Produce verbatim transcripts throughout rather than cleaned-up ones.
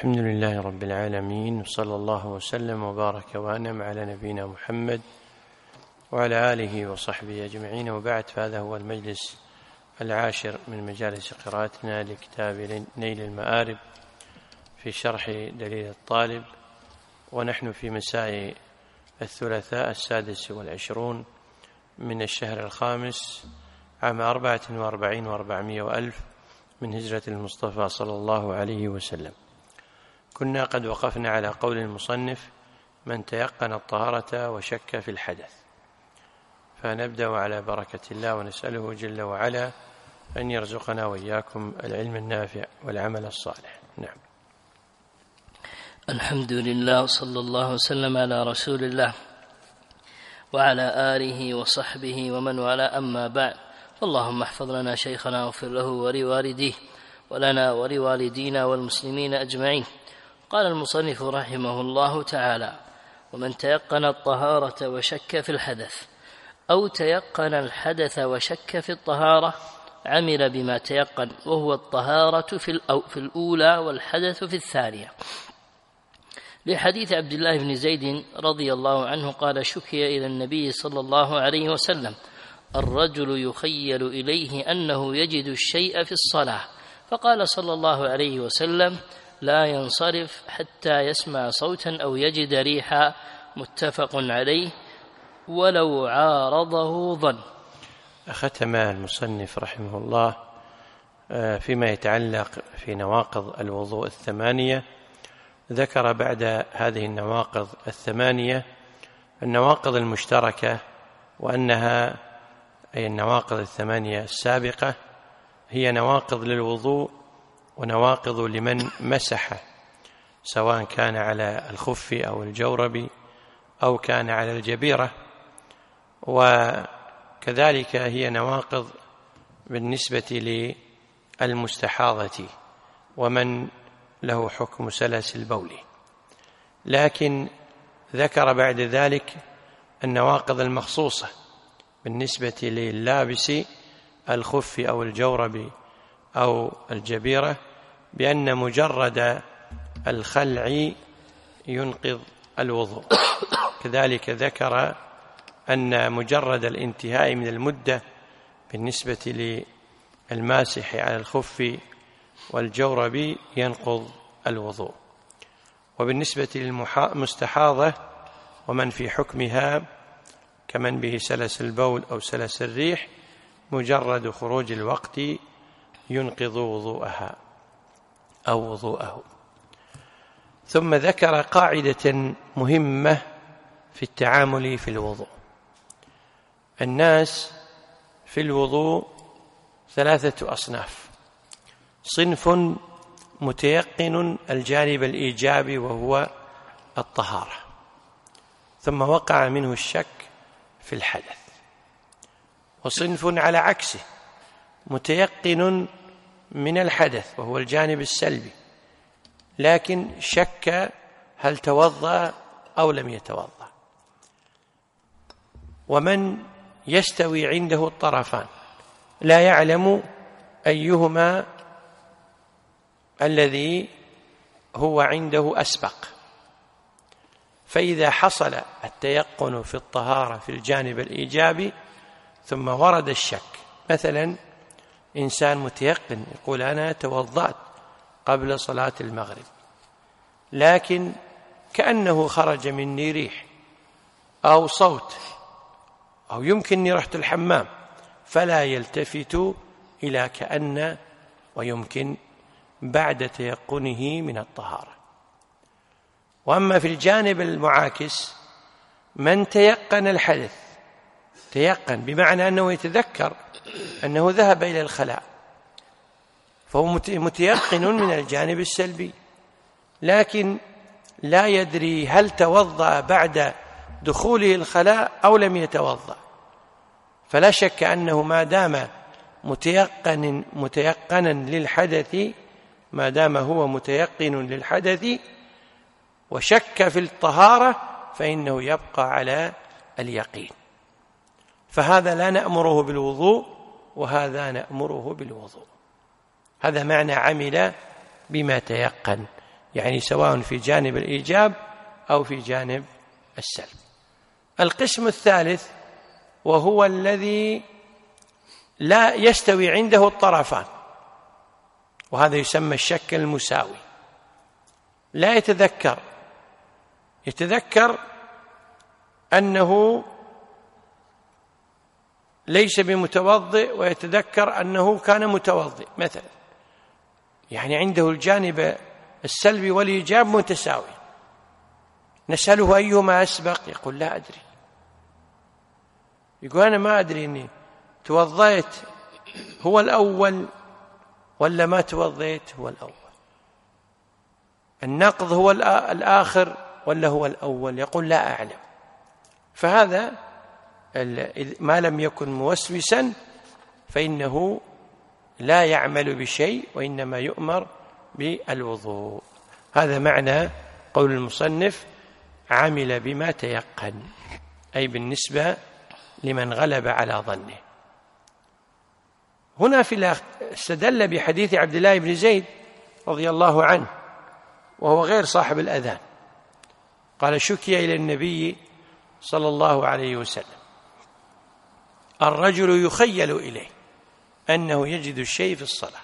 الحمد لله رب العالمين، وصلى الله وسلم وبارك وأنعم على نبينا محمد وعلى آله وصحبه أجمعين، وبعد، فهذا هو المجلس العاشر من مجالس قراءتنا لكتاب نيل المآرب في شرح دليل الطالب، ونحن في مساء الثلاثاء السادس والعشرون من الشهر الخامس عام أربعة وأربعين وأربعمائة وألف من هجرة المصطفى صلى الله عليه وسلم. كنا قد وقفنا على قول المصنف: من تيقن الطهارة وشك في الحدث. فنبدأ على بركة الله، ونسأله جل وعلا أن يرزقنا وإياكم العلم النافع والعمل الصالح. نعم. الحمد لله، صلى الله وسلم على رسول الله وعلى آله وصحبه ومن والاه، أما بعد. اللهم احفظ لنا شيخنا واغفر له ولوالديه ولنا ولوالدينا والمسلمين أجمعين. قال المصنف رحمه الله تعالى: ومن تيقن الطهارة وشك في الحدث، أو تيقن الحدث وشك في الطهارة، عمل بما تيقن، وهو الطهارة في الأولى والحدث في الثانية. لحديث عبد الله بن زيد رضي الله عنه قال: شكي إلى النبي صلى الله عليه وسلم الرجل يخيل إليه أنه يجد الشيء في الصلاة، فقال صلى الله عليه وسلم: لا ينصرف حتى يسمع صوتا أو يجد ريحا، متفق عليه، ولو عارضه ظن. ختم المصنف رحمه الله فيما يتعلق في نواقض الوضوء الثمانية. ذكر بعد هذه النواقض الثمانية النواقض المشتركة، وأنها أي النواقض الثمانية السابقة هي نواقض للوضوء ونواقض لمن مسح، سواء كان على الخف أو الجورب أو كان على الجبيرة، وكذلك هي نواقض بالنسبة للمستحاضة ومن له حكم سلس البول. لكن ذكر بعد ذلك النواقض المخصوصة بالنسبة لللابس الخف أو الجورب أو الجبيرة، بأن مجرد الخلع ينقض الوضوء. كذلك ذكر أن مجرد الانتهاء من المدة بالنسبة للماسح على الخف والجورب ينقض الوضوء. وبالنسبة للمستحاضة ومن في حكمها كمن به سلس البول أو سلس الريح، مجرد خروج الوقت ينقض وضوءها أو وضوءه. ثم ذكر قاعدة مهمة في التعامل في الوضوء. الناس في الوضوء ثلاثة أصناف: صنف متيقن الجانب الإيجابي وهو الطهارة، ثم وقع منه الشك في الحدث، وصنف على عكسه متيقن من الحدث وهو الجانب السلبي، لكن شك هل توضأ أو لم يتوضأ. ومن يستوي عنده الطرفان لا يعلم أيهما الذي هو عنده أسبق. فإذا حصل التيقن في الطهارة في الجانب الإيجابي ثم ورد الشك، مثلا إنسان متيقن يقول: أنا توضأت قبل صلاة المغرب، لكن كأنه خرج مني ريح أو صوت، أو يمكنني رحت الحمام، فلا يلتفت إلى كأن، ويمكن بعد تيقنه من الطهارة. وأما في الجانب المعاكس من تيقن الحدث، تيقن بمعنى أنه يتذكر أنه ذهب إلى الخلاء، فهو متيقن من الجانب السلبي، لكن لا يدري هل توضأ بعد دخوله الخلاء أو لم يتوضأ. فلا شك أنه ما دام متيقن متيقنا للحدث، ما دام هو متيقن للحدث وشك في الطهارة، فإنه يبقى على اليقين. فهذا لا نأمره بالوضوء وهذا نأمره بالوضوء. هذا معنى عمل بما تيقن. يعني سواء في جانب الإيجاب أو في جانب السلب. القسم الثالث وهو الذي لا يستوي عنده الطرفان، وهذا يسمى الشك المساوي. لا يتذكر يتذكر أنه ليس بمتوضئ، ويتذكر أنه كان متوضئ مثلا، يعني عنده الجانب السلبي والإيجاب متساوي. نسأله أيهما أسبق؟ يقول لا أدري. يقول أنا ما أدري إني توضيت هو الأول ولا ما توضيت هو الأول، النقض هو الآخر ولا هو الأول، يقول لا أعلم. فهذا ما لم يكن موسوسا فإنه لا يعمل بشيء، وإنما يؤمر بالوضوء. هذا معنى قول المصنف عمل بما تيقن، أي بالنسبة لمن غلب على ظنه. هنا في استدل بحديث عبد الله بن زيد رضي الله عنه، وهو غير صاحب الأذان، قال شكي إلى النبي صلى الله عليه وسلم الرجل يخيل إليه أنه يجد الشيء في الصلاة،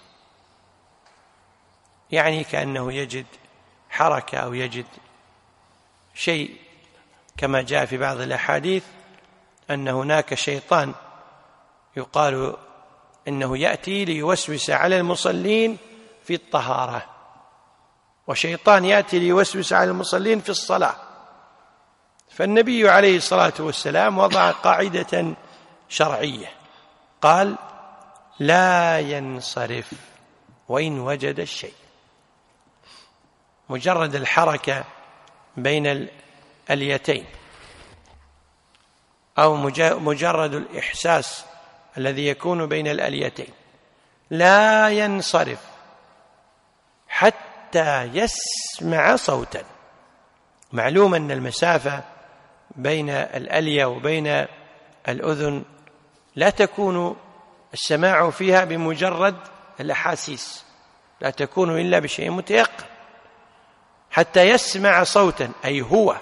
يعني كأنه يجد حركة أو يجد شيء، كما جاء في بعض الأحاديث أن هناك شيطان يقال إنه يأتي ليوسوس على المصلين في الطهارة، وشيطان يأتي ليوسوس على المصلين في الصلاة. فالنبي عليه الصلاة والسلام وضع قاعدة شرعية، قال لا ينصرف وإن وجد الشيء. مجرد الحركة بين اليتين أو مجرد الإحساس الذي يكون بين الأليتين لا ينصرف حتى يسمع صوتا. معلوم أن المسافة بين الألية وبين الأذن لا تكون السماع فيها بمجرد الأحاسيس، لا تكون إلا بشيء متيقن. حتى يسمع صوتا أي هو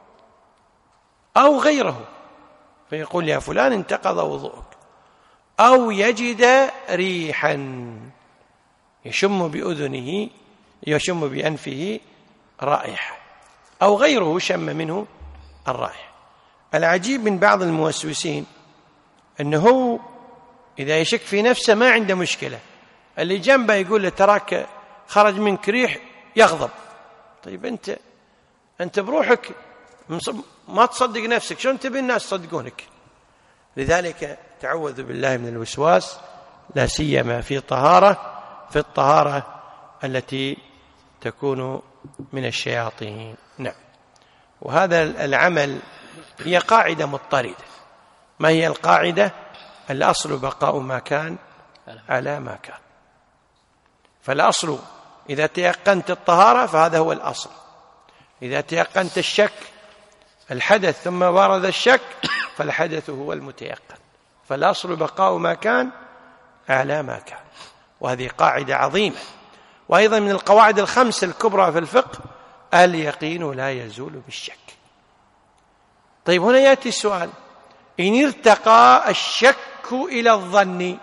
أو غيره، فيقول يا فلان انتقض وضوءك، أو يجد ريحا يشم بأذنه يشم بأنفه رائحة، أو غيره شم منه الرائحة. العجيب من بعض الموسوسين أنه إذا يشك في نفسه ما عنده مشكلة، اللي جنبه يقول له تراك خرج منك ريح يغضب. طيب أنت أنت بروحك ما تصدق نفسك، شلون تبي الناس يصدقونك؟ لذلك تعوذ بالله من الوسواس، لا سيما في طهارة في الطهارة التي تكون من الشياطين. نعم. وهذا العمل هي قاعدة مضطردة. ما هي القاعدة؟ الأصل بقاء ما كان على ما كان. فالأصل إذا تيقنت الطهارة فهذا هو الأصل. إذا تيقنت الشك الحدث ثم ورد الشك فالحدث هو المتيقن. فالأصل بقاء ما كان على ما كان، وهذه قاعدة عظيمة. وأيضا من القواعد الخمس الكبرى في الفقه اليقين لا يزول بالشك. طيب هنا يأتي السؤال: إن ارتقى الشك إلى الظن،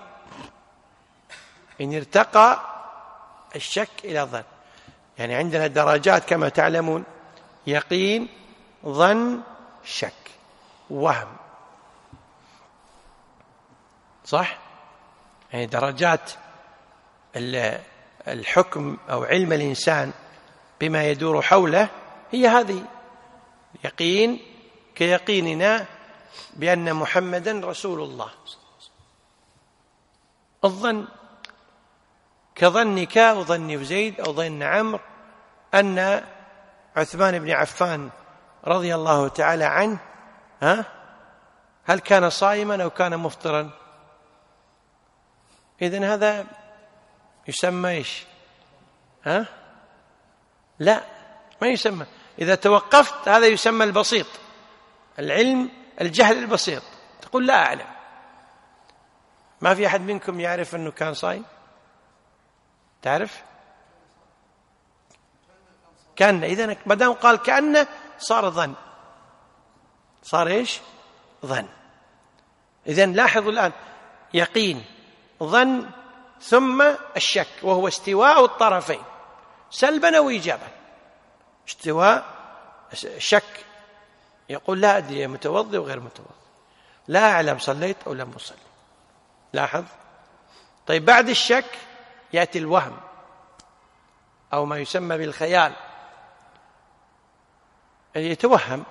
إن ارتقى الشك إلى الظن، يعني عندنا درجات كما تعلمون: يقين، ظن، شك، وهم، صح؟ يعني درجات الحكم أو علم الإنسان بما يدور حوله هي هذه. يقين كيقيننا بأن محمدا رسول الله. الظن كظنك أو ظن زيد أو ظن عمرو أن عثمان بن عفان رضي الله تعالى عنه ها هل كان صائما أو كان مفطرا؟ إذن هذا يسمى إيش؟ ها؟ لا، ما يسمى. إذا توقفت هذا يسمى البسيط، العلم الجهل البسيط. تقول لا أعلم. ما في أحد منكم يعرف أنه كان صائم؟ تعرف؟ كأن. إذن ما دام قال كأن صار ظن، صار إيش؟ ظن. إذن لاحظوا الآن، يقين، ظن، ثم الشك، وهو استواء الطرفين سلبا أو إيجابا. استواء شك، يقول لا أدري متوضئ وغير متوضئ، لا أعلم صليت أو لم أصلي. لاحظ. طيب بعد الشك يأتي الوهم أو ما يسمى بالخيال، يتوهم،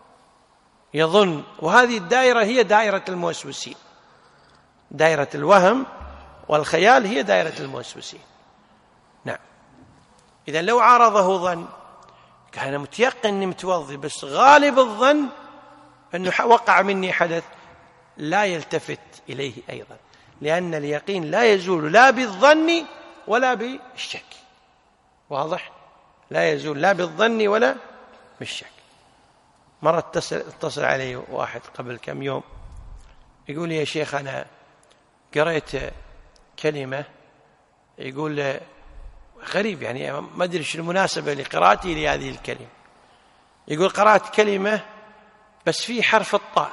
يظن. وهذه الدائرة هي دائرة الموسوسين، دائرة الوهم والخيال هي دائرة الموسوسين. نعم. إذن لو عارضه ظن، كان متيقن أني متوضي بس غالب الظن أنه وقع مني حدث، لا يلتفت إليه أيضا، لأن اليقين لا يزول لا بالظن ولا بالشك. واضح؟ لا يزول لا بالظن ولا بالشك. مرة اتصل, اتصل علي واحد قبل كم يوم يقول لي يا شيخ أنا قرأت كلمة، يقول غريب يعني ما أدري شو المناسبة لقراءتي لهذه الكلمة. يقول قرأت كلمة بس في حرف الطاء،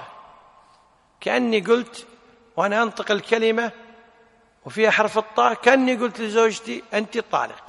كأني قلت وأنا أنطق الكلمة وفيها حرف الطاء كأني قلت لزوجتي أنت طالق.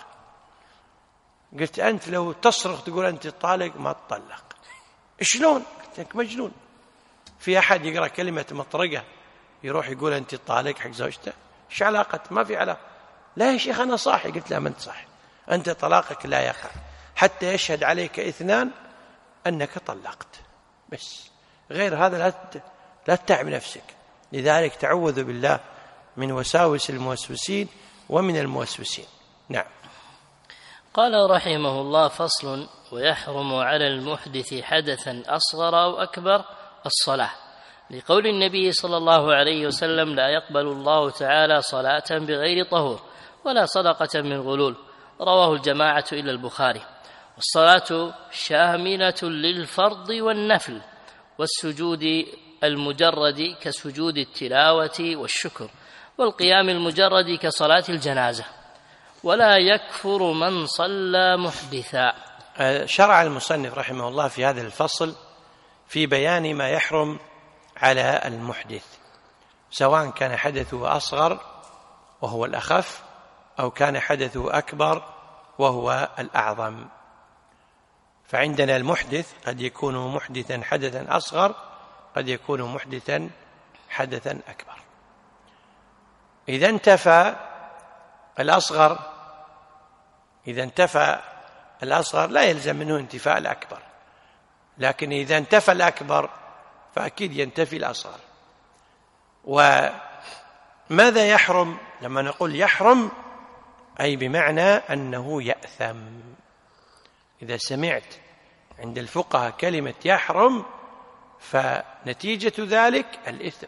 قلت أنت لو تصرخ تقول أنت طالق ما تطلق. شلون؟ قلت لك مجنون. في أحد يقرأ كلمة مطرقة يروح يقول أنت طالق حق زوجته؟ إيش علاقة؟ ما في علاقة. لا يا شيخ أنا صاحي. قلت لا ما أنت صاحي، أنت طلاقك لا يقع حتى يشهد عليك اثنان أنك طلقت بس، غير هذا لا لا تتعب نفسك. لذلك تعوذ بالله من وساوس الموسوسين ومن الموسوسين. نعم. قال رحمه الله: فصل: ويحرم على المحدث حدثا أصغر أو أكبر الصلاة، لقول النبي صلى الله عليه وسلم: لا يقبل الله تعالى صلاة بغير طهور ولا صدقة من غلول. رواه الجماعة إلا البخاري. والصلاة شاملة للفرض والنفل والسجود المجرد كسجود التلاوة والشكر، والقيام المجرد كصلاة الجنازة، ولا يكفر من صلى محدثا. شرع المصنف رحمه الله في هذا الفصل في بيان ما يحرم على المحدث، سواء كان حدثه أصغر وهو الأخف أو كان حدثه أكبر وهو الأعظم. فعندنا المحدث قد يكون محدثا حدثا أصغر، قد يكون محدثا حدثا أكبر. إذا انتفى الأصغر إذا انتفى الأصغر لا يلزم منه انتفاء الأكبر، لكن إذا انتفى الأكبر فأكيد ينتفي الأصغر. وماذا يحرم؟ لما نقول يحرم أي بمعنى أنه يأثم. إذا سمعت عند الفقهاء كلمة يحرم فنتيجة ذلك الإثم،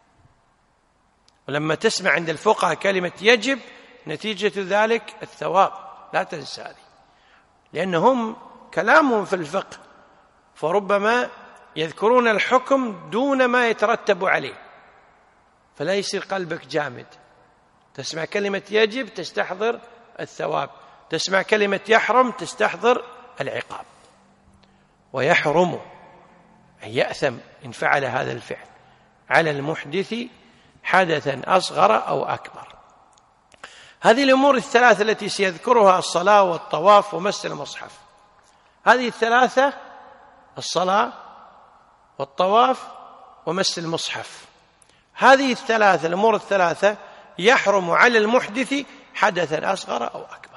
ولما تسمع عند الفقهاء كلمة يجب نتيجة ذلك الثواب. لا تنسى هذه، لأنهم كلامهم في الفقه فربما يذكرون الحكم دون ما يترتب عليه، فلا يصير قلبك جامد. تسمع كلمة يجب تستحضر الثواب، تسمع كلمة يحرم تستحضر العقاب. ويحرم أي يأثم إن فعل هذا الفعل على المحدث حدثا أصغر أو أكبر. هذه الأمور الثلاثة التي سيذكرها: الصلاة والطواف ومس المصحف. هذه الثلاثة: الصلاة والطواف ومس المصحف. هذه الثلاثة الأمور الثلاثة يحرم على المحدث حدثا أصغر أو أكبر.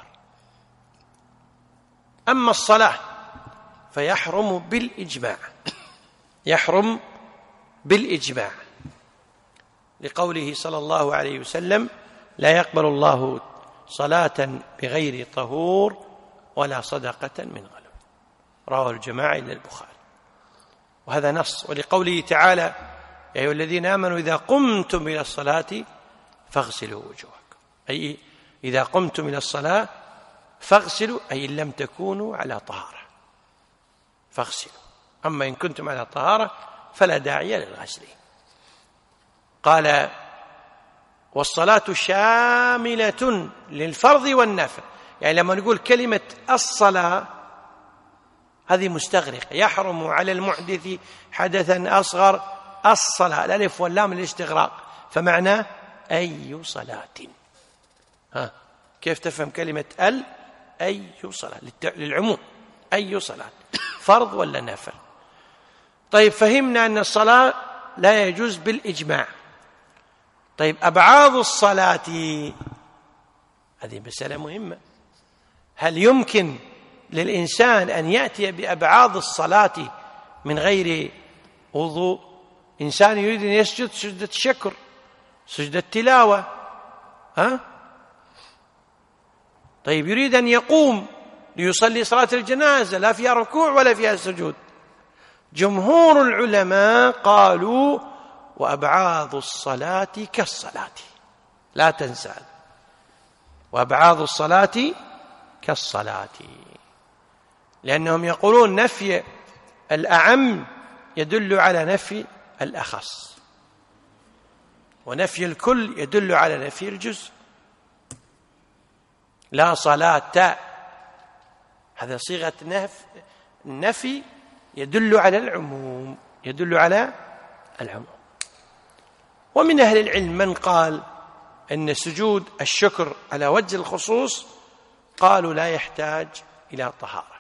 أما الصلاة فيحرم بالإجماع، يحرم بالإجماع، لقوله صلى الله عليه وسلم: لا يقبل الله صلاة بغير طهور ولا صدقة من غلول. رواه الجماعة إلا البخاري. وهذا نص. ولقوله تعالى: يا أيها الذين آمنوا إذا قمتم إلى الصلاة فاغسلوا وجوهكم، أي إذا قمتم إلى الصلاة فاغسلوا، أي إن لم تكونوا على طهارة فاغسلوا، أما إن كنتم على طهارة فلا داعي للغسل. قال: والصلاة شاملة للفرض والنفل. يعني لما نقول كلمة الصلاة هذه مستغرقة. يحرم على المحدث حدثا أصغر الصلاة، الألف واللام الاستغراق، فمعناه أي صلاة. ها كيف تفهم كلمة ال؟ أي صلاة للعموم، أي صلاة، فرض ولا نفل. طيب فهمنا أن الصلاة لا يجوز بالإجماع. طيب أبعاض الصلاة هذه مسألة مهمة. هل يمكن للإنسان أن يأتي بأبعاض الصلاة من غير وضوء؟ إنسان يريد أن يسجد سجدة الشكر، سجدة التلاوة، ها؟ طيب يريد أن يقوم ليصلي صلاة الجنازة، لا فيها ركوع ولا فيها سجود. جمهور العلماء قالوا وأبعاض الصلاة كالصلاة، لا تنسى، وأبعاض الصلاة كالصلاة، لأنهم يقولون نفي الأعم يدل على نفي الأخص، ونفي الكل يدل على نفي الجزء. لا صلاة، هذا صيغة نفي يدل على العموم، يدل على العموم. ومن أهل العلم من قال أن سجود الشكر على وجه الخصوص قالوا لا يحتاج إلى طهارة.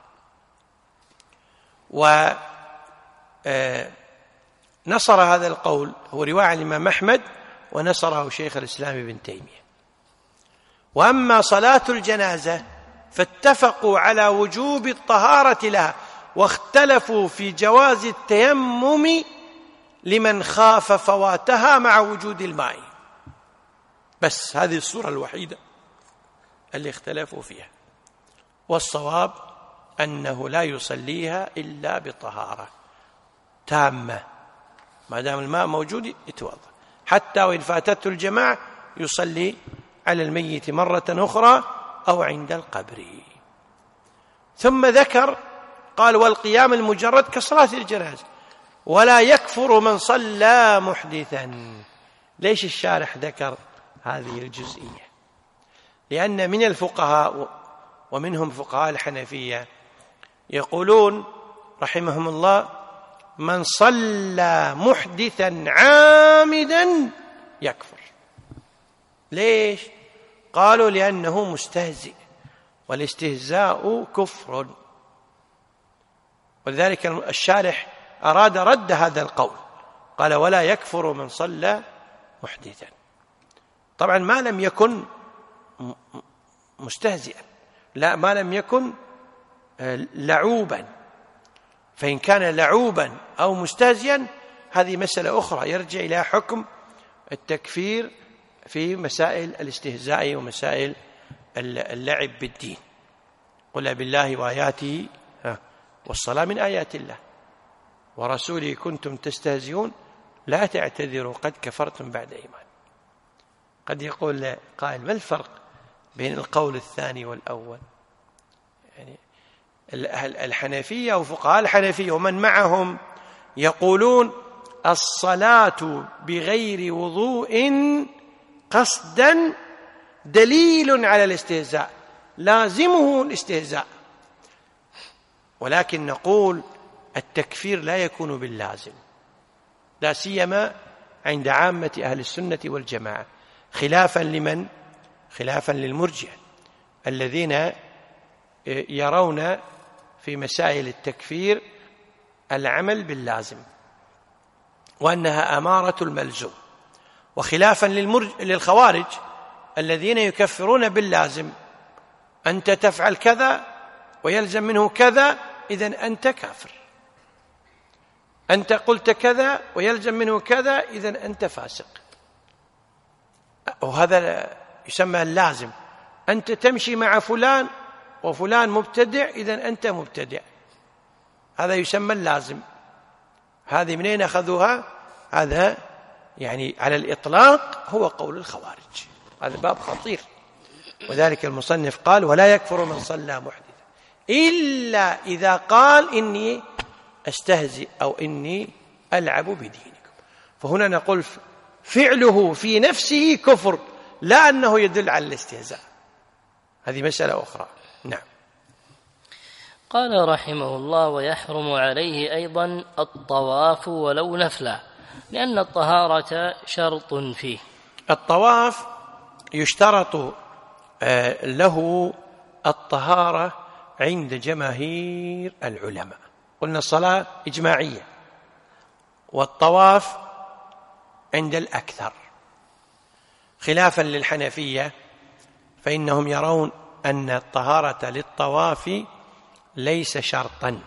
ونصر هذا القول هو رواية عن الإمام أحمد، ونصره شيخ الإسلام ابن تيمية. وأما صلاة الجنازة فاتفقوا على وجوب الطهارة لها، واختلفوا في جواز التيمم لمن خاف فواتها مع وجود الماء. بس هذه الصورة الوحيدة اللي اختلفوا فيها، والصواب أنه لا يصليها إلا بطهارة تامة، ما دام الماء موجود يتوضأ، حتى وإن فاتته الجماعة يصلي على الميت مرة أخرى أو عند القبر. ثم ذكر قال والقيام المجرد كصلاة الجنازة، ولا يكفر من صلى محدثا. ليش الشارح ذكر هذه الجزئية؟ لأن من الفقهاء ومنهم فقهاء الحنفية يقولون رحمهم الله من صلى محدثا عامدا يكفر. ليش؟ قالوا لأنه مستهزئ، والاستهزاء كفر. ولذلك الشارح أراد رد هذا القول، قال ولا يكفر من صلى محدثا. طبعا ما لم يكن مستهزئا، لا، ما لم يكن لعوبا، فإن كان لعوبا أو مستهزئا هذه مسألة أخرى، يرجع إلى حكم التكفير في مسائل الاستهزاء ومسائل اللعب بالدين. قل بالله وآياته والصلاة من آيات الله ورسوله كنتم تستهزئون لا تعتذروا قد كفرتم بعد إيمان. قد يقول قائل ما الفرق بين القول الثاني والأول؟ يعني الحنفية وفقهاء الحنفية ومن معهم يقولون الصلاة بغير وضوء قصدا دليل على الاستهزاء، لازمه الاستهزاء، ولكن نقول التكفير لا يكون باللازم، لا سيما عند عامة أهل السنة والجماعة، خلافا لمن؟ خلافا للمرجئة الذين يرون في مسائل التكفير العمل باللازم وأنها أمارة الملزوم، وخلافا للمرج... للخوارج الذين يكفرون باللازم، أنت تفعل كذا ويلزم منه كذا إذن أنت كافر، أنت قلت كذا ويلزم منه كذا إذن أنت فاسق، وهذا يسمى اللازم. أنت تمشي مع فلان وفلان مبتدع إذن أنت مبتدع، هذا يسمى اللازم. هذه منين أخذوها؟ هذا يعني على الإطلاق هو قول الخوارج، هذا باب خطير. وذلك المصنف قال ولا يكفر من صلى محدثا إلا إذا قال إني أستهزئ أو إني ألعب بدينكم، فهنا نقول فعله في نفسه كفر، لا أنه يدل على الاستهزاء، هذه مسألة أخرى. نعم. قال رحمه الله: ويحرم عليه أيضا الطواف ولو نفلا، لأن الطهارة شرط فيه. الطواف يشترط له الطهارة عند جماهير العلماء، قلنا الصلاة إجماعية، والطواف عند الأكثر، خلافا للحنفية فإنهم يرون أن الطهارة للطواف ليس شرطا،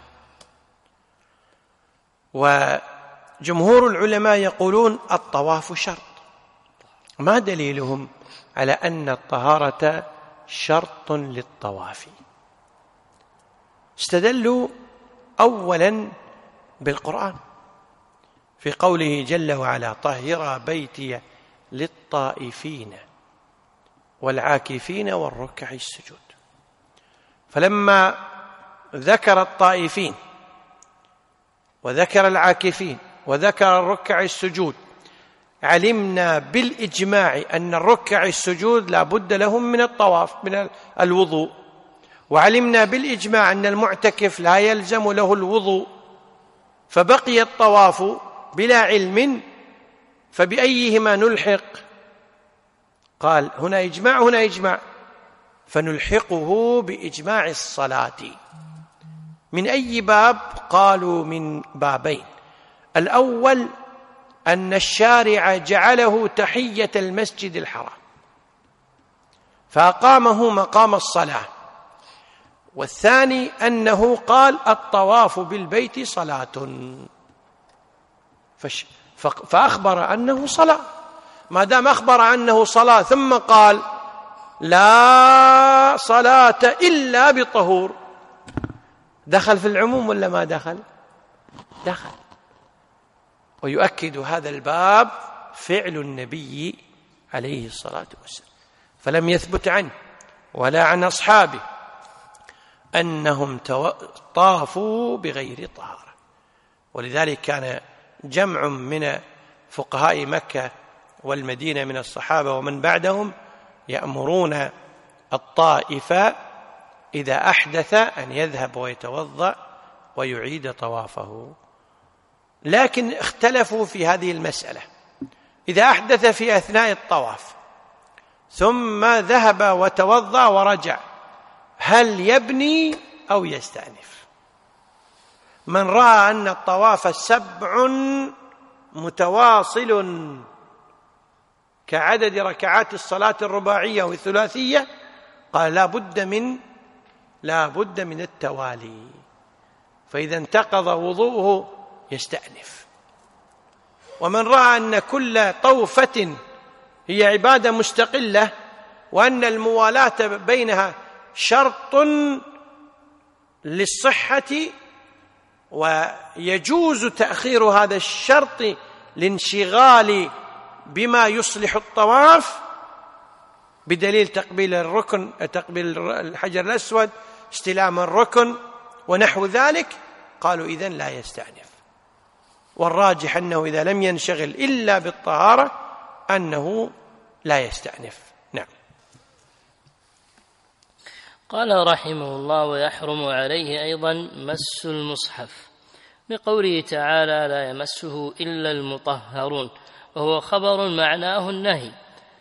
وجمهور العلماء يقولون الطواف شرط. ما دليلهم على أن الطهارة شرط للطواف؟ استدلوا أولا بالقرآن في قوله جل وعلا: طهر بيتي للطائفين والعاكفين والركع السجود. فلما ذكر الطائفين وذكر العاكفين وذكر الركع السجود علمنا بالإجماع أن الركع السجود لا بد لهم من الطواف من الوضوء، وعلمنا بالإجماع أن المعتكف لا يلزم له الوضوء، فبقي الطواف بلا علم، فبأيهما نلحق؟ قال هنا إجماع هنا إجماع، فنلحقه بإجماع الصلاة. من أي باب؟ قالوا من بابين: الأول أن الشارع جعله تحية المسجد الحرام فأقامه مقام الصلاة، والثاني أنه قال الطواف بالبيت صلاة، فأخبر أنه صلاة. ما دام أخبر أنه صلاة ثم قال لا صلاة إلا بطهور، دخل في العموم ولا ما دخل؟ دخل. ويؤكد هذا الباب فعل النبي عليه الصلاة والسلام، فلم يثبت عنه ولا عن أصحابه أنهم طافوا بغير طهارة. ولذلك كان جمع من فقهاء مكة والمدينة من الصحابة ومن بعدهم يأمرون الطائف إذا أحدث أن يذهب ويتوضأ ويعيد طوافه. لكن اختلفوا في هذه المسألة: إذا أحدث في أثناء الطواف ثم ذهب وتوضأ ورجع، هل يبني أو يستأنف؟ من رأى أن الطواف سبع متواصل كعدد ركعات الصلاة الرباعية والثلاثية قال لا بد من لا بد من التوالي، فإذا انتقض وضوءه يستأنف. ومن رأى أن كل طوفة هي عبادة مستقلة وأن الموالاة بينها شرط للصحة ويجوز تأخير هذا الشرط لانشغال بما يصلح الطواف بدليل تقبيل الركن، تقبيل الحجر الأسود، استلام الركن ونحو ذلك، قالوا إذن لا يستأنف. والراجح أنه إذا لم ينشغل إلا بالطهارة أنه لا يستأنف. نعم. قال رحمه الله: ويحرم عليه أيضا مس المصحف، بقوله تعالى: لا يمسه إلا المطهرون، وهو خبر معناه النهي.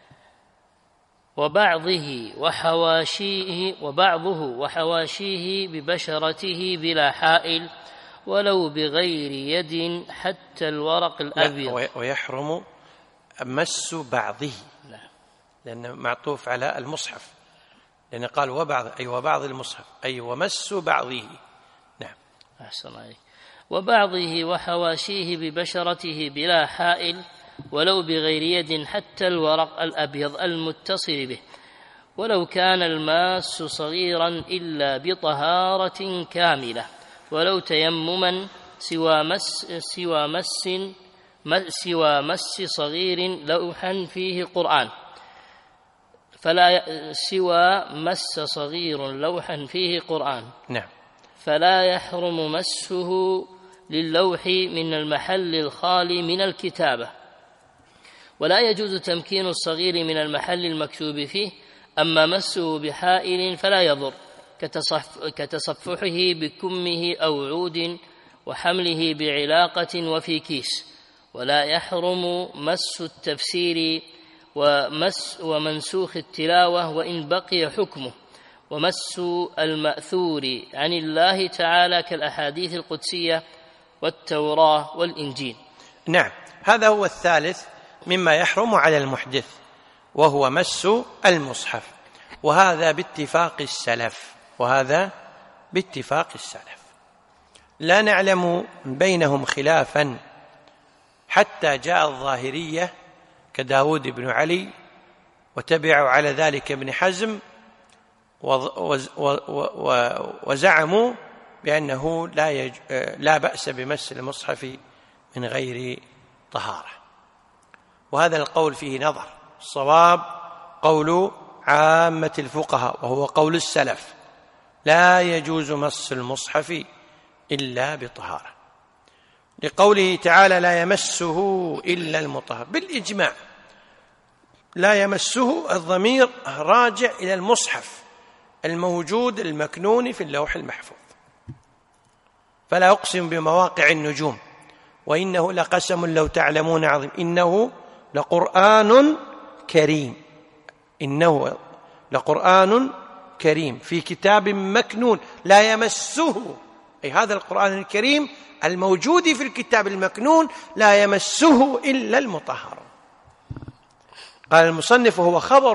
وبعضه وحواشيه وبعضه وحواشيه ببشرته بلا حائل ولو بغير يد حتى الورق الأبيض. ويحرم مس بعضه لأنه معطوف على المصحف، لأنه قال وبعض أي وبعض المصحف أي ومس بعضه. نعم. أحسن عليك. وبعضه وحواشيه ببشرته بلا حائل ولو بغير يد حتى الورق الأبيض المتصل به، ولو كان الماس صغيرا إلا بطهارة كاملة، ولو تيمما سوى مس سوى مس سوى مس صغير لوحا فيه قرآن، فلا سوى مس صغير لوحا فيه قرآن نعم فلا يحرم مسه للوح من المحل الخالي من الكتابة، ولا يجوز تمكين الصغير من المحل المكتوب فيه. أما مسه بحائل فلا يضر، كتصف كتصفحه بكمه أو عود وحمله بعلاقة وفي كيس. ولا يحرم مس التفسير ومس ومنسوخ التلاوة وإن بقي حكمه، ومس المأثور عن الله تعالى كالأحاديث القدسية والتوراة والإنجيل. نعم، هذا هو الثالث مما يحرم على المحدث، وهو مس المصحف، وهذا باتفاق السلف وهذا باتفاق السلف، لا نعلم بينهم خلافا حتى جاء الظاهرية كداود بن علي، وتبعوا على ذلك ابن حزم، وزعموا بأنه لا, يج... لا بأس بمس المصحف من غير طهارة، وهذا القول فيه نظر. الصواب قول عامة الفقهاء وهو قول السلف، لا يجوز مس المصحف إلا بطهارة، لقوله تعالى لا يمسه إلا المطهر بالإجماع. لا يمسه الضمير راجع إلى المصحف الموجود المكنون في اللوح المحفوظ، فلا أقسم بمواقع النجوم وإنه لقسم لو تعلمون عظيم إنه لقرآن كريم إنه لقرآن كريم في كتاب مكنون لا يمسه، أي هذا القرآن الكريم الموجود في الكتاب المكنون لا يمسه إلا المطهر. قال المصنف وهو خبر،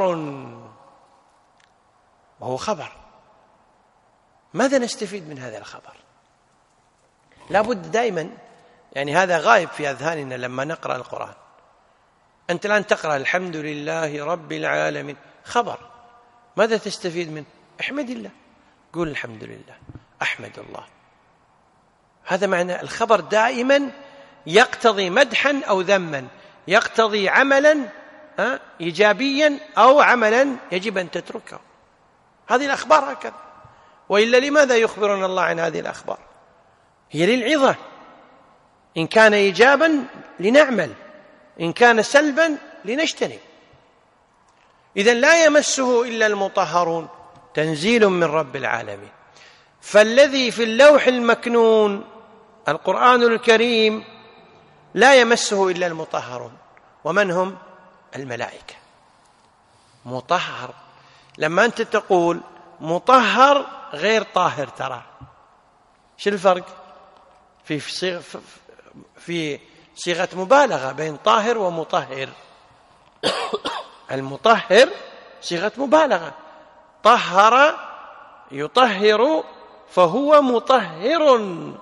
وهو خبر، ماذا نستفيد من هذا الخبر؟ لا بد دائما، يعني هذا غائب في أذهاننا لما نقرأ القرآن. أنت الآن تقرأ الحمد لله رب العالمين، خبر، ماذا تستفيد منه؟ احمد الله، قول الحمد لله، أحمد الله. هذا معنى الخبر، دائما يقتضي مدحا أو ذما، يقتضي عملا إيجابيا أو عملا يجب أن تتركه. هذه الأخبار هكذا، وإلا لماذا يخبرنا الله عن هذه الأخبار؟ هي للعظة، إن كان إيجابا لنعمل، إن كان سلبا لنجتنب. إذن لا يمسه إلا المطهرون، تنزيل من رب العالمين. فالذي في اللوح المكنون القرآن الكريم لا يمسه إلا المطهرون، ومن هم؟ الملائكة. مطهر، لما أنت تقول مطهر غير طاهر، ترى شو الفرق في صيغة في صيغة مبالغة بين طاهر ومطهر؟ المطهر صيغة مبالغة، طهر يطهر فهو مطهر،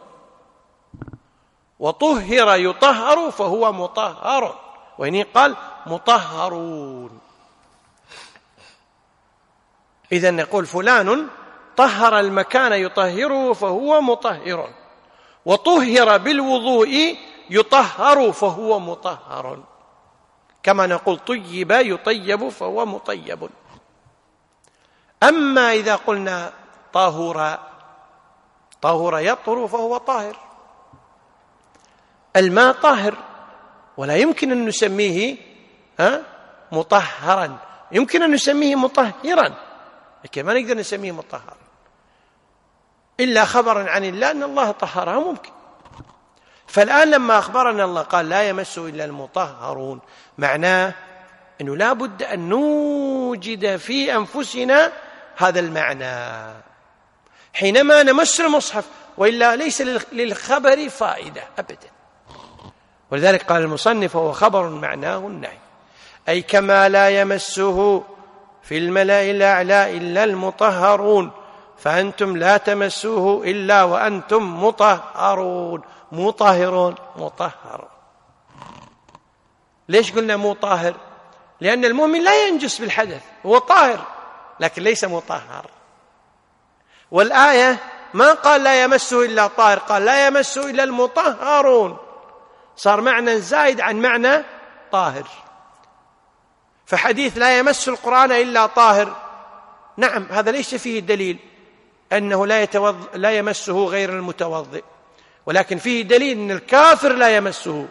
وطهر يطهر فهو مطهر، وإن قال مطهرون. إذن نقول فلان طهر المكان يطهره فهو مطهر، وطهر بالوضوء يطهر فهو مطهر، كما نقول طيب يطيب فهو مطيب. أما إذا قلنا طاهر، طاهر يطهر فهو طاهر، الماء طاهر ولا يمكن أن نسميه مطهرا، يمكن أن نسميه مطهرا، لكن ما نقدر نسميه مطهر إلا خبرا عن الله أن الله طهرها ممكن. فالآن لما أخبرنا الله قال لا يمسه إلا المطهرون، معناه أنه لا بد أن نوجد في أنفسنا هذا المعنى حينما نمس المصحف، وإلا ليس للخبر فائدة أبدا. ولذلك قال المصنف هو خبر معناه النهي، أي كما لا يمسه في الملأ الأعلى إلا المطهرون، فأنتم لا تمسوه إلا وأنتم مطهرون. مطهرون مطهر، ليش قلنا مطهر؟ لأن المؤمن لا ينجس بالحدث، هو طاهر لكن ليس مطهر. والآية ما قال لا يمسه إلا طاهر، قال لا يمسه إلا المطهرون، صار معنى زائد عن معنى طاهر. فحديث لا يمس القرآن إلا طاهر، نعم هذا ليس فيه دليل أنه لا, يتوض... لا يمسه غير المتوضئ، ولكن فيه دليل أن الكافر لا يمسه،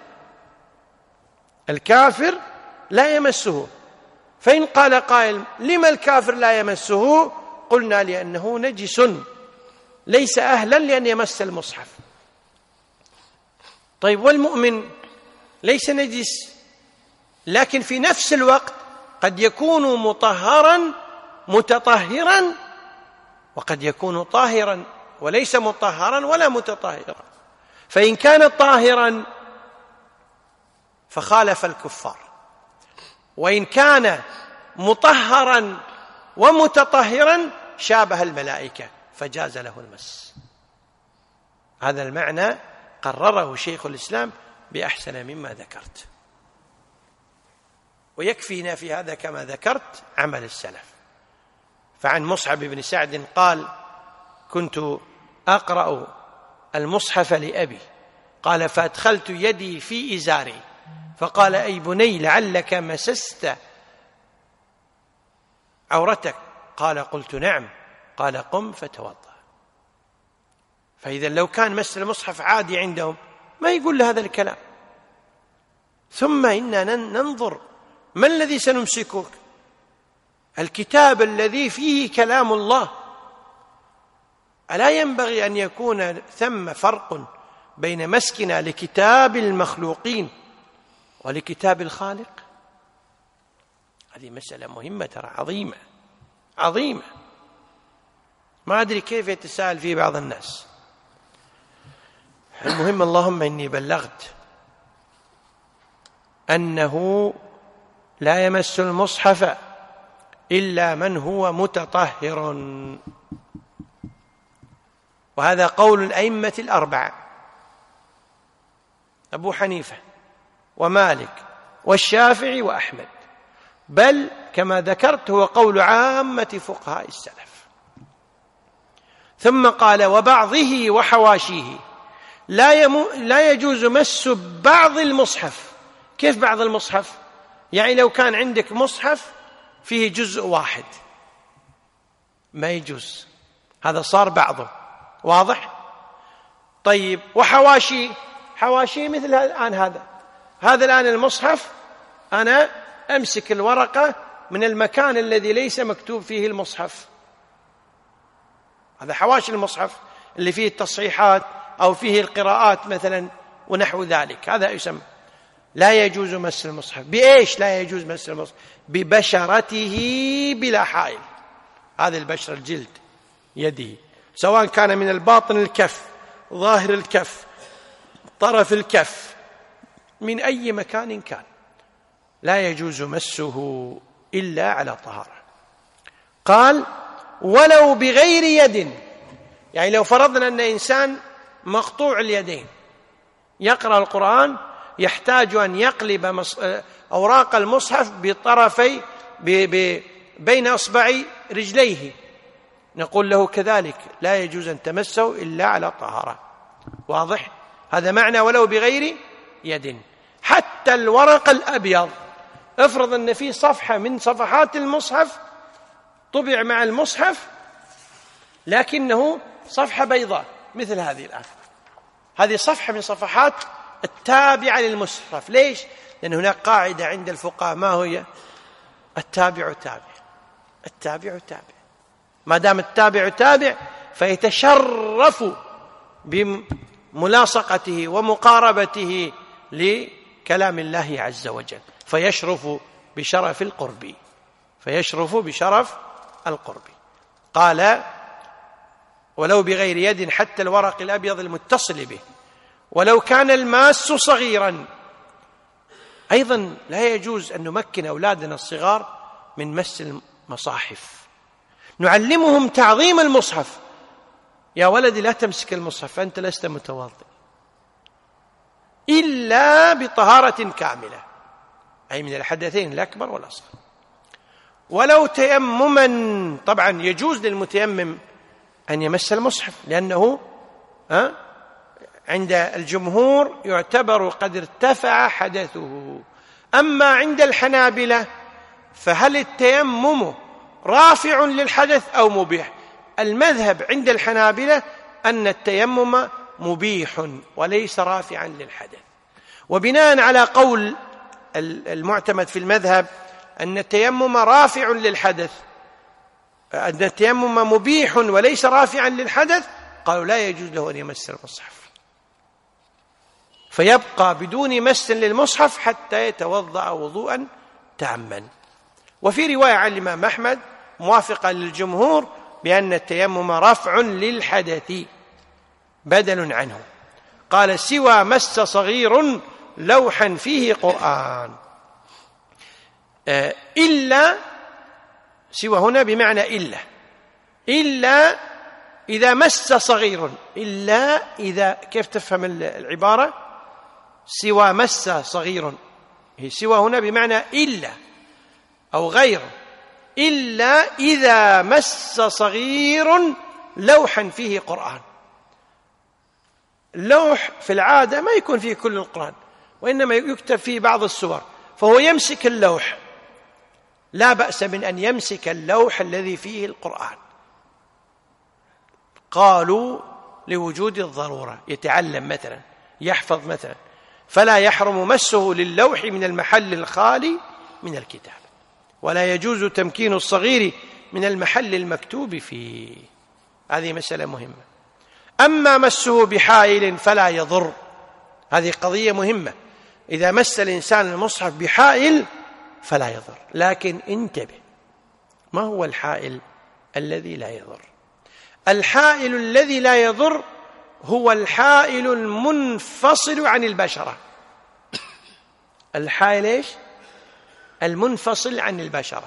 الكافر لا يمسه. فإن قال قائل لما الكافر لا يمسه؟ قلنا لأنه نجس ليس أهلا لأن يمس المصحف. طيب والمؤمن ليس نجس، لكن في نفس الوقت قد يكون مطهرا متطهرا، وقد يكون طاهرا وليس مطهرا ولا متطهرا. فإن كان طاهرا فخالف الكفار، وإن كان مطهرا ومتطهرا شابه الملائكة فجاز له المس. هذا المعنى قرره شيخ الإسلام بأحسن مما ذكرت، ويكفينا في هذا كما ذكرت عمل السلف. فعن مصعب بن سعد قال: كنت أقرأ المصحف لأبي، قال: فأدخلت يدي في إزاري فقال: أي بني لعلك مسست عورتك؟ قال: قلت نعم. قال: قم فتوضأ. فإذا لو كان مس المصحف عادي عندهم ما يقول له هذا الكلام. ثم إننا ننظر ما الذي سنمسكه؟ الكتاب الذي فيه كلام الله. ألا ينبغي أن يكون ثم فرق بين مسكنا لكتاب المخلوقين ولكتاب الخالق؟ هذه مسألة مهمة ترى، عظيمة عظيمة، ما أدري كيف يتساءل فيه بعض الناس. المهم اللهم إني بلغت أنه لا يمس المصحف إلا من هو متطهر، وهذا قول الأئمة الأربعة: أبو حنيفة ومالك والشافعي وأحمد، بل كما ذكرت هو قول عامة فقهاء السلف. ثم قال: وبعضه وحواشيه، لا, يمو لا يجوز مس بعض المصحف. كيف بعض المصحف؟ يعني لو كان عندك مصحف فيه جزء واحد ما يجوز، هذا صار بعضه، واضح؟ طيب وحواشي، حواشي مثل الآن هذا هذا الآن المصحف، أنا أمسك الورقة من المكان الذي ليس مكتوب فيه المصحف، هذا حواشي المصحف اللي فيه التصحيحات أو فيه القراءات مثلا ونحو ذلك، هذا يسمى. لا يجوز مس المصحف. بإيش لا يجوز مس المصحف؟ ببشرته بلا حائل. هذه البشرة، الجلد، يده، سواء كان من الباطن الكف، ظاهر الكف، طرف الكف، من أي مكان كان، لا يجوز مسه إلا على طهارة. قال: ولو بغير يد، يعني لو فرضنا أن إنسان مقطوع اليدين يقرأ القرآن يحتاج أن يقلب أوراق المصحف بطرفي بين أصبعي رجليه، نقول له كذلك لا يجوز أن تمسه إلا على طهارة. واضح؟ هذا معنى ولو بغير يد. حتى الورق الأبيض، افرض أن في صفحة من صفحات المصحف طبع مع المصحف لكنه صفحة بيضاء مثل هذه الآن، هذه صفحة من صفحات التابعة للمصحف. ليش؟ لأن هناك قاعدة عند الفقهاء، ما هي؟ التابع تابع، التابع تابع، ما دام التابع تابع فيتشرف بملاصقته ومقاربته لكلام الله عز وجل، فيشرف بشرف القرب، فيشرف بشرف القرب. قال: ولو بغير يد، حتى الورق الأبيض المتصل به، ولو كان الماس صغيرا. أيضا لا يجوز أن نمكن أولادنا الصغار من مس المصاحف، نعلمهم تعظيم المصحف. يا ولدي لا تمسك المصحف، أنت لست متوضئ إلا بطهارة كاملة، أي من الحدثين الأكبر والأصغر. ولو تيمما، طبعا يجوز للمتيمم أن يمس المصحف، لأنه ها عند الجمهور يعتبر قد ارتفع حدثه. أما عند الحنابلة فهل التيمم رافع للحدث أو مبيح؟ المذهب عند الحنابلة أن التيمم مبيح وليس رافعا للحدث، وبناء على قول المعتمد في المذهب أن التيمم رافع للحدث، أن التيمم مبيح وليس رافعا للحدث، قالوا لا يجوز له أن يمس المصحف، فيبقى بدون مس للمصحف حتى يتوضأ وضوءا تاما. وفي رواية عن الإمام أحمد موافقة للجمهور بأن التيمم رفع للحدث بدل عنه، قال سوى مس صغير لوحا فيه قرآن، إلا سوى هنا بمعنى إلا إلا إذا مس صغير، إلا إذا، كيف تفهم العبارة؟ سوى مس صغير، هي سوى هنا بمعنى إلا أو غير، إلا إذا مس صغير لوحا فيه قرآن. اللوح في العادة ما يكون فيه كل القرآن، وإنما يكتب فيه بعض السور، فهو يمسك اللوح، لا بأس من أن يمسك اللوح الذي فيه القرآن، قالوا لوجود الضرورة، يتعلم مثلا، يحفظ مثلا، فلا يحرم مسه للوح من المحل الخالي من الكتاب، ولا يجوز تمكين الصغير من المحل المكتوب فيه. هذه مسألة مهمة. أما مسه بحائل فلا يضر، هذه قضية مهمة، إذا مس الإنسان المصحف بحائل فلا يضر، لكن انتبه، ما هو الحائل الذي لا يضر؟ الحائل الذي لا يضر هو الحائل المنفصل عن البشرة. الحائل إيش؟ المنفصل عن البشرة.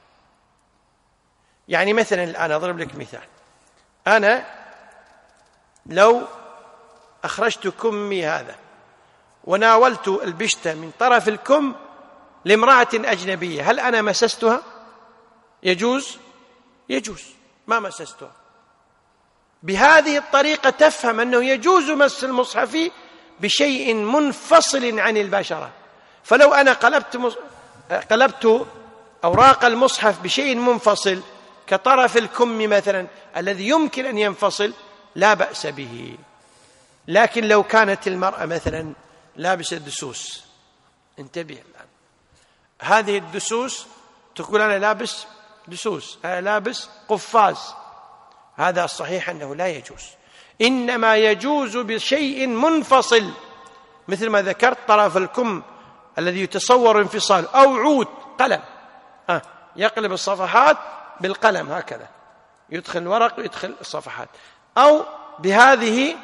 يعني مثلا الآن أضرب لك مثال، أنا لو أخرجت كمي هذا وناولت البشتة من طرف الكم لامرأة أجنبية، هل أنا مسستها؟ يجوز؟ يجوز، ما مسستها. بهذه الطريقة تفهم أنه يجوز مس المصحف بشيء منفصل عن البشرة. فلو أنا قلبت مص... قلبت أوراق المصحف بشيء منفصل كطرف الكم مثلا الذي يمكن أن ينفصل لا بأس به. لكن لو كانت المرأة مثلا لابسة دسوس، انتبه الآن، هذه الدسوس تقول أنا لابس دسوس، أنا لابس قفاز، هذا الصحيح أنه لا يجوز، إنما يجوز بشيء منفصل، مثل ما ذكرت طرف الكم الذي يتصور انفصال، أو عود قلم، آه يقلب الصفحات بالقلم هكذا، يدخل الورق ويدخل الصفحات، أو بهذه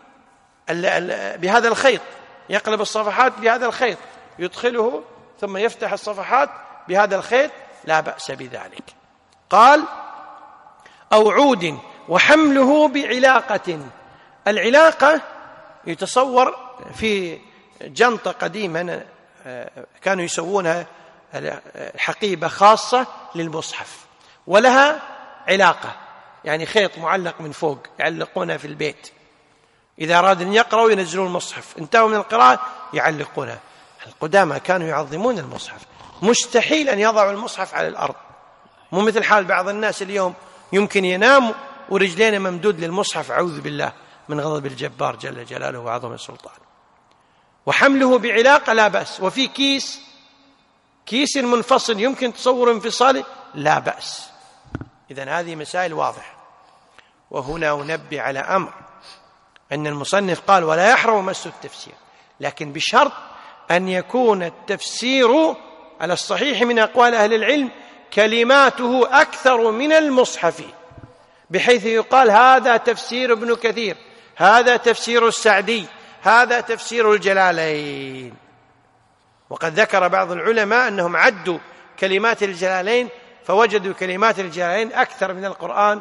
بهذا الخيط يقلب الصفحات بهذا الخيط، يدخله ثم يفتح الصفحات بهذا الخيط، لا بأس بذلك. قال أو عود وحمله بعلاقة. العلاقة يتصور في جنطة قديمة كانوا يسوونها حقيبة خاصة للمصحف ولها علاقة، يعني خيط معلق من فوق يعلقونها في البيت، إذا أراد أن يقرأوا ينزلون المصحف، انتهوا من القراءة يعلقونها. القدامى كانوا يعظمون المصحف، مستحيل أن يضعوا المصحف على الأرض، مو مثل حال بعض الناس اليوم يمكن ينام ورجلين ممدود للمصحف، أعوذ بالله من غضب الجبار جل جلاله وعظم السلطان. وحمله بعلاقة لا بأس، وفي كيس كيس منفصل يمكن تصور انفصاله لا بأس. إذن هذه مسائل واضحة. وهنا أنبه على أمر، أن المصنف قال ولا يحرم مس التفسير، لكن بشرط أن يكون التفسير على الصحيح من أقوال أهل العلم كلماته أكثر من المصحف، بحيث يقال هذا تفسير ابن كثير، هذا تفسير السعدي، هذا تفسير الجلالين. وقد ذكر بعض العلماء أنهم عدوا كلمات الجلالين فوجدوا كلمات الجلالين أكثر من القرآن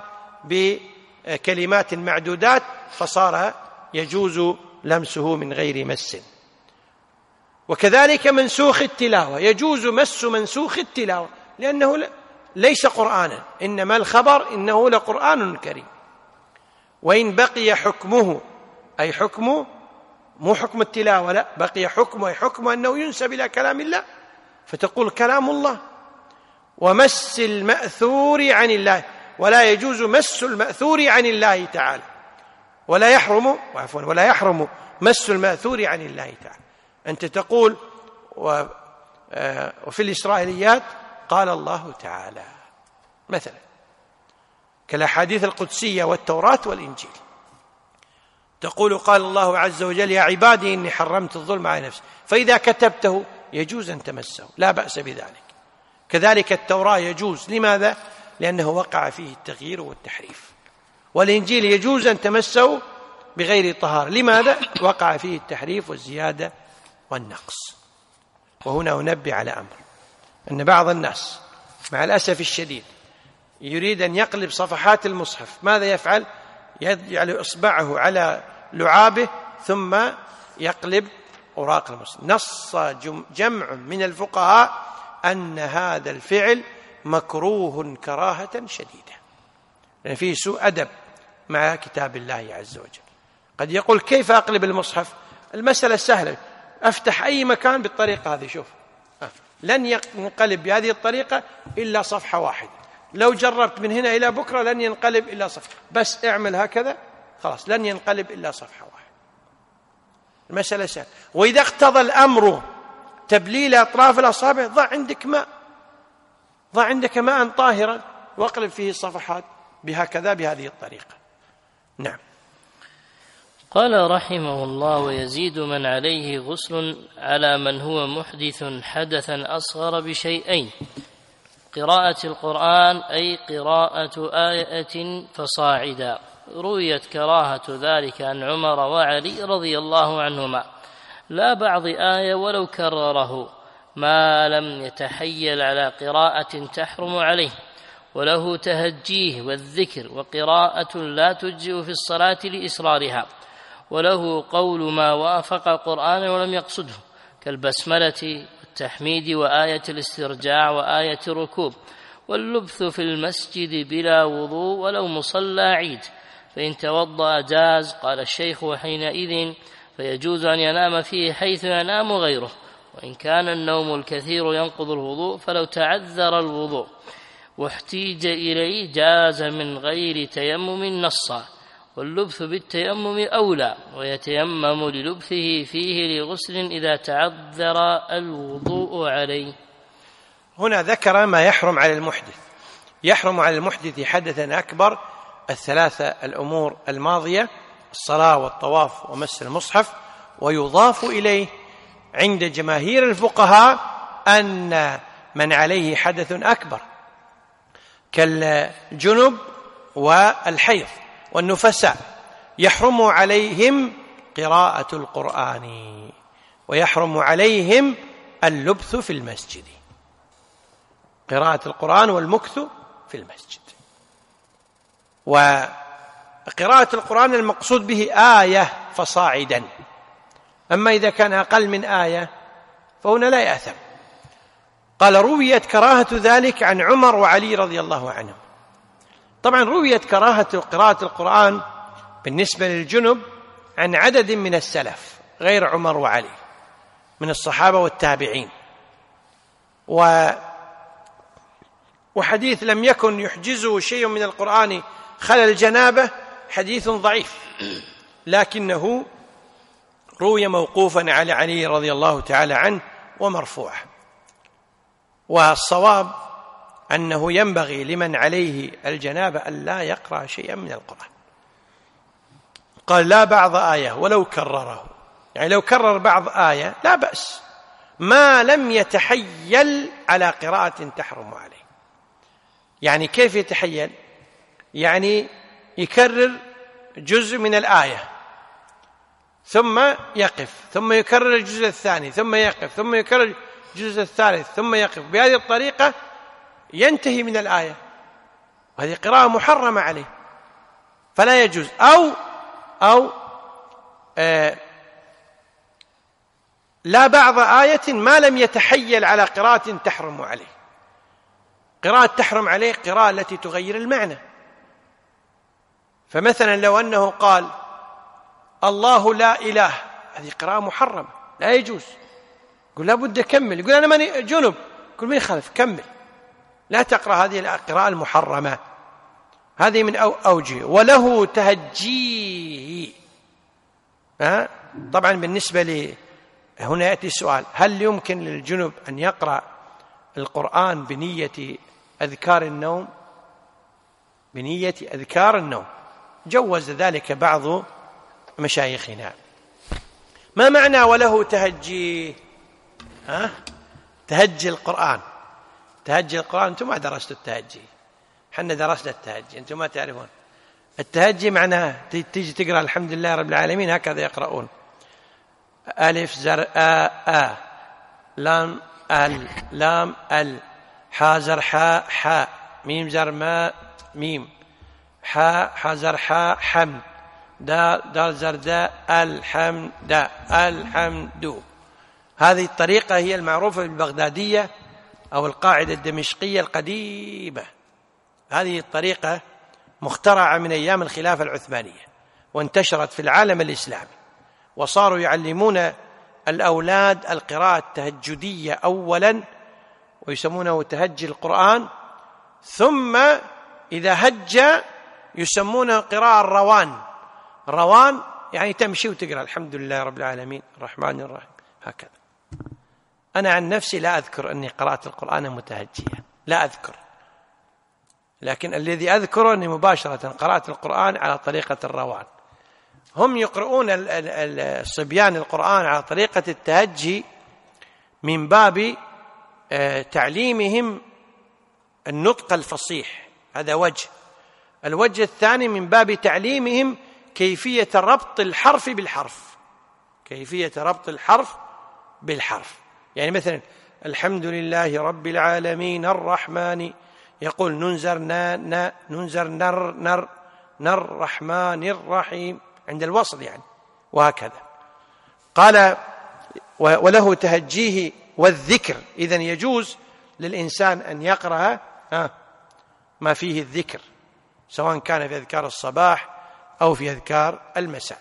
بكلمات معدودات، فصار يجوز لمسه من غير مس. وكذلك منسوخ التلاوة، يجوز مس منسوخ التلاوة لأنه ليس قرآنا، إنما الخبر إنه لقرآن كريم. وإن بقي حكمه، أي حكمه مو حكم التلاوة، لا، بقي حكمه أي حكمه أنه ينسب إلى كلام الله، فتقول كلام الله. ومس المأثور عن الله، ولا يجوز مس المأثور عن الله تعالى، ولا يحرم عفوا ولا يحرم مس المأثور عن الله تعالى. أنت تقول وفي الإسرائيليات قال الله تعالى مثلا، كالأحاديث القدسية والتوراة والإنجيل. تقول قال الله عز وجل يا عبادي إني حرمت الظلم على نفسي، فإذا كتبته يجوز أن تمسه لا بأس بذلك. كذلك التوراة يجوز، لماذا؟ لأنه وقع فيه التغيير والتحريف. والإنجيل يجوز أن تمسه بغير طهارة، لماذا؟ وقع فيه التحريف والزيادة والنقص. وهنا أنبه على أمر، أن بعض الناس مع الأسف الشديد يريد أن يقلب صفحات المصحف، ماذا يفعل؟ يجعل إصبعه على لعابه ثم يقلب أوراق المصحف. نص جمع من الفقهاء أن هذا الفعل مكروه كراهة شديدة، لأن فيه سوء أدب مع كتاب الله عز وجل. قد يقول كيف أقلب المصحف؟ المسألة سهلة، أفتح أي مكان بالطريقة هذه، شوف لن ينقلب بهذه الطريقة إلا صفحة واحدة، لو جربت من هنا إلى بكرة لن ينقلب إلا صفحة، بس اعمل هكذا خلاص لن ينقلب إلا صفحة واحدة. المسألة سهلة. وإذا اقتضى الأمر تبليل أطراف الأصابع ضع عندك ماء، ضع عندك ماء طاهرا واقلب فيه الصفحات بهكذا بهذه الطريقة. نعم. قال رحمه الله: ويزيد من عليه غسل على من هو محدث حدثا أصغر بشيئين: قراءة القرآن أي قراءة آية فصاعدا. رويت كراهة ذلك عن عمر وعلي رضي الله عنهما، لا بعض آية ولو كرره، ما لم يتحيل على قراءة تحرم عليه، وله تهجيه والذكر وقراءة لا تجزئ في الصلاة لإسرارها، وله قول ما وافق القرآن ولم يقصده كالبسملة والتحميد وآية الاسترجاع وآية الركوب، واللبث في المسجد بلا وضوء ولو مصلى عيد، فإن توضأ جاز. قال الشيخ: وحينئذ فيجوز أن ينام فيه حيث ينام غيره، وإن كان النوم الكثير ينقض الوضوء فلو تعذر الوضوء واحتيج إليه جاز من غير تيمم نصا، واللبث بالتيمم أولى، ويتيمم للبثه فيه لغسل إذا تعذر الوضوء عليه. هنا ذكر ما يحرم على المحدث. يحرم على المحدث حدثا أكبر الثلاثة الأمور الماضية: الصلاة والطواف ومس المصحف. ويضاف إليه عند جماهير الفقهاء أن من عليه حدث أكبر كالجنب والحيض والنفساء يحرم عليهم قراءة القرآن، ويحرم عليهم اللبث في المسجد، قراءة القرآن والمكث في المسجد. وقراءة القرآن المقصود به آية فصاعدا، أما إذا كان أقل من آية فهنا لا يأثم. قال: رويت كراهة ذلك عن عمر وعلي رضي الله عنهم. طبعا رويت كراهة قراءة القرآن بالنسبة للجنب عن عدد من السلف غير عمر وعلي من الصحابة والتابعين، و وحديث لم يكن يحجزه شيء من القرآن خلل الجنابة حديث ضعيف، لكنه روي موقوفا على علي رضي الله تعالى عنه ومرفوعا. والصواب أنه ينبغي لمن عليه الجنابة أن لا يقرأ شيئا من القرآن. قال: لا بعض آية ولو كرره، يعني لو كرر بعض آية لا بأس، ما لم يتحيل على قراءة تحرم عليه. يعني كيف يتحيل؟ يعني يكرر جزء من الآية ثم يقف، ثم يكرر الجزء الثاني ثم يقف، ثم يكرر الجزء الثالث ثم يقف، بهذه الطريقة ينتهي من الآية، وهذه قراءة محرمة عليه فلا يجوز. أو أو آه لا بعض آية ما لم يتحيل على قراءة تحرم عليه. قراءة تحرم عليه قراءة التي تغير المعنى. فمثلا لو أنه قال الله لا إله، هذه قراءة محرمة لا يجوز. يقول لا بد كمل، يقول أنا ماني جنب، يقول من يخالف كمل، لا تقرأ هذه القراءة المحرمة. هذه من أوجه. وله تهجيه. ها؟ طبعا بالنسبة لي هنا يأتي السؤال: هل يمكن للجنب أن يقرأ القرآن بنية أذكار النوم؟ بنية أذكار النوم، جوز ذلك بعض مشايخنا. ما معنى وله تهجي؟ ها؟ تهجي القرآن. تهجي القرآن، أنتم ما درستوا التهجي، حنا درسنا التهجي، أنتم ما تعرفون التهجي. معناه تيجي تقرأ الحمد لله رب العالمين هكذا يقرؤون: ألف زر آ آ، لام ال، لام ال، حا زر حا حا، ميم زر ما ميم، حا حا زر حا حم، دال دال زر دا الحمد الحمد. هذه الطريقة هي المعروفة بالبغدادية أو القاعدة الدمشقية القديمة. هذه الطريقة مخترعة من أيام الخلافة العثمانية، وانتشرت في العالم الإسلامي، وصاروا يعلمون الأولاد القراءة التهجدية أولا، ويسمونه تهجي القرآن، ثم إذا هج يسمونه قراءة الروان. الروان يعني تمشي وتقرأ الحمد لله رب العالمين الرحمن الرحيم هكذا. أنا عن نفسي لا أذكر أني قرأت القرآن متهجيا، لا أذكر، لكن الذي أذكره أني مباشرة قرأت القرآن على طريقة الروان. هم يقرؤون الصبيان القرآن على طريقة التهجي من باب تعليمهم النطق الفصيح، هذا وجه. الوجه الثاني من باب تعليمهم كيفية ربط الحرف بالحرف، كيفية ربط الحرف بالحرف. يعني مثلا الحمد لله رب العالمين الرحمن، يقول ننزر نا نا، ننزر نر نر نر، رحمن الرحيم عند الوصل يعني، وهكذا. قال وله تهجيه والذكر، إذن يجوز للإنسان أن يقرأ ما فيه الذكر، سواء كان في أذكار الصباح أو في أذكار المساء.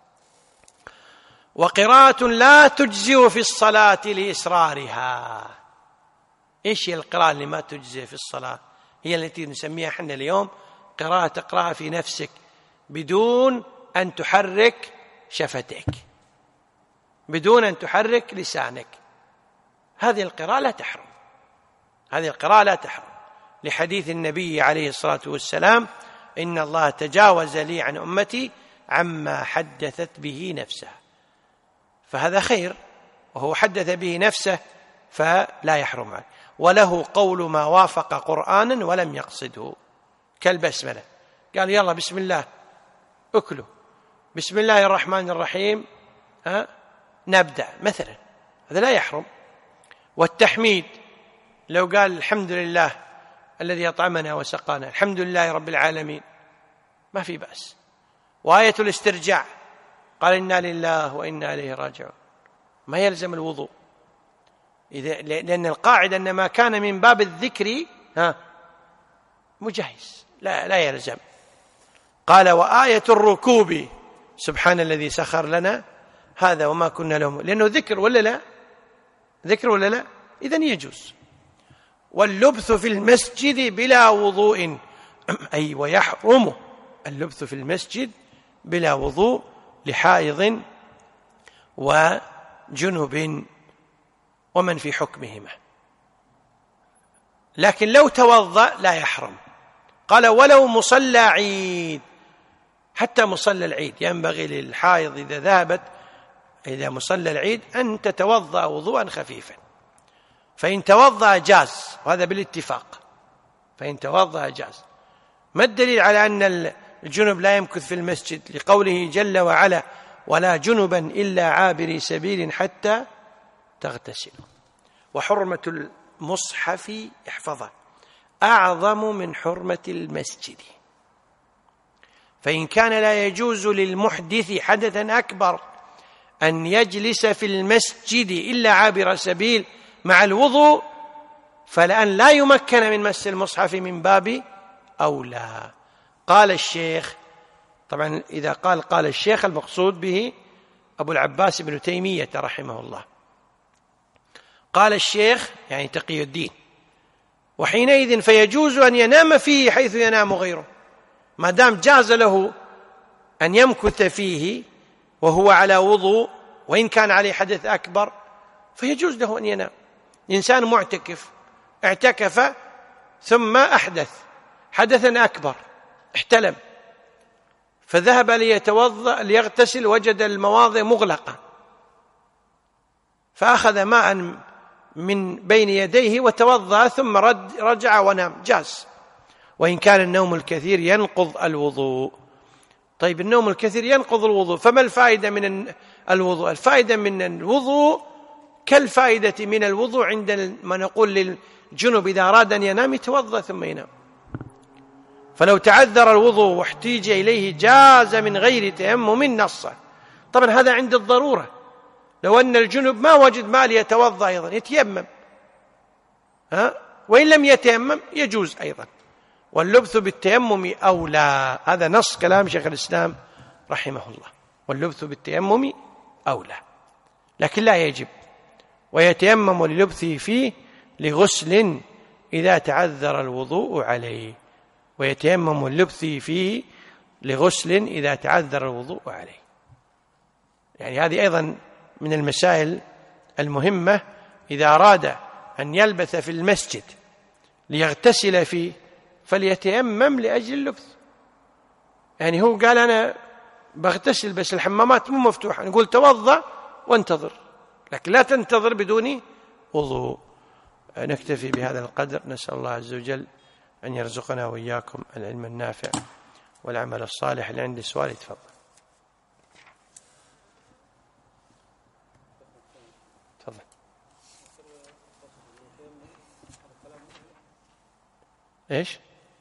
وقراءة لا تجزئ في الصلاة لإسرارها. إيش هي القراءة اللي ما تجزئ في الصلاة؟ هي التي نسميها حنا اليوم قراءة تقرأها في نفسك بدون أن تحرك شفتيك، بدون أن تحرك لسانك. هذه القراءة لا تحرم، هذه القراءة لا تحرم، لحديث النبي عليه الصلاة والسلام: إن الله تجاوز لي عن أمتي عما حدثت به نفسها. فهذا خير، وهو حدث به نفسه فلا يحرم عنه. وله قول ما وافق قرآنا ولم يقصده، كالبسملة، قال يلا بسم الله أكلوا، بسم الله الرحمن الرحيم ها نبدأ مثلا، هذا لا يحرم. والتحميد، لو قال الحمد لله الذي أطعمنا وسقانا، الحمد لله رب العالمين، ما في بأس. وآية الاسترجاع، قال إنا لله وإنا إليه راجعون، ما يلزم الوضوء، إذا لأن القاعدة أن ما كان من باب الذكر ها مجهز، لا لا يلزم. قال وآية الركوب، سبحان الذي سخر لنا هذا وما كنا له، لأنه ذكر ولا لا؟ ذكر ولا لا؟ إذن يجوز. واللبث في المسجد بلا وضوء، أي ويحرم اللبث في المسجد بلا وضوء لحائض وجنب ومن في حكمهما، لكن لو توضأ لا يحرم. قال ولو مصلى عيد، حتى مصلى العيد ينبغي للحائض إذا ذهبت إلى مصلى العيد أن تتوضأ وضوءا خفيفا، فإن توضأ جاز، وهذا بالاتفاق، فإن توضأ جاز. ما الدليل على أن الجنب لا يمكث في المسجد؟ لقوله جل وعلا: ولا جنبا إلا عابري سبيل حتى تغتسلوا. وحرمة المصحف احفظه أعظم من حرمة المسجد، فإن كان لا يجوز للمحدث حدثا أكبر أن يجلس في المسجد إلا عابر سبيل مع الوضوء، فلأن لا يمكن من مس المصحف من باب أولى. قال الشيخ، طبعا إذا قال قال الشيخ المقصود به أبو العباس بن تيمية رحمه الله. قال الشيخ يعني تقي الدين: وحينئذ فيجوز أن ينام فيه حيث ينام غيره، ما دام جاز له أن يمكث فيه وهو على وضوء، وإن كان عليه حدث أكبر فيجوز له أن ينام. إنسان معتكف اعتكف ثم أحدث حدثا أكبر، احتلم فذهب ليتوضأ ليغتسل، وجد المواضع مغلقة فأخذ ماء من بين يديه وتوضأ ثم رد رجع ونام، جاز، وإن كان النوم الكثير ينقض الوضوء. طيب النوم الكثير ينقض الوضوء، فما الفائدة من الوضوء؟ الفائدة من الوضوء كالفائدة من الوضوء عند ما نقول للجنب إذا أراد أن ينام يتوضأ ثم ينام. فلو تعذر الوضوء واحتيج إليه جاز من غير تيمم نصا. طبعا هذا عند الضرورة، لو أن الجنب ما وجد ماء ليتوضأ أيضا يتيمم، ها؟ وإن لم يتيمم يجوز أيضا. واللبث بالتيمم أولى، هذا نص كلام شيخ الإسلام رحمه الله، واللبث بالتيمم أولى، لكن لا يجب. ويتيمم للبثه فيه لغسل إذا تعذر الوضوء عليه، ويتيمم للبثه فيه لغسل إذا تعذر الوضوء عليه. يعني هذه أيضا من المسائل المهمة، إذا أراد أن يلبث في المسجد ليغتسل فيه فليتيمم لأجل اللبث. يعني هو قال أنا بغتسل بس الحمامات مو مفتوحة، نقول توضأ وانتظر، لكن لا تنتظر بدون وضوء. نكتفي بهذا القدر، نسأل الله عز وجل أن يرزقنا وإياكم العلم النافع والعمل الصالح. اللي عنده سؤال يتفضل. تفضل. إيش؟